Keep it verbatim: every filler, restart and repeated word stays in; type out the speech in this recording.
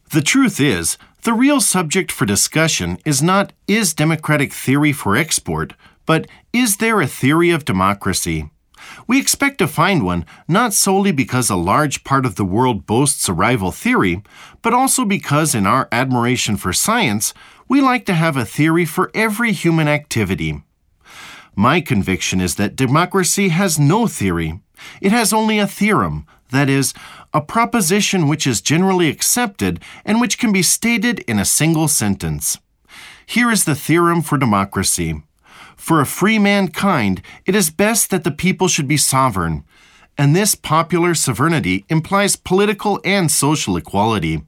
The truth is, the real subject for discussion is not is democratic theory for export, but is there a theory of democracy? We expect to find one not solely because a large part of the world boasts a rival theory, but also because in our admiration for science, we like to have a theory for every human activity. My conviction is that democracy has no theory. It has only a theorem, that is, a proposition which is generally accepted and which can be stated in a single sentence. Here is the theorem for democracy. For a free mankind, it is best that the people should be sovereign, and this popular sovereignty implies political and social equality.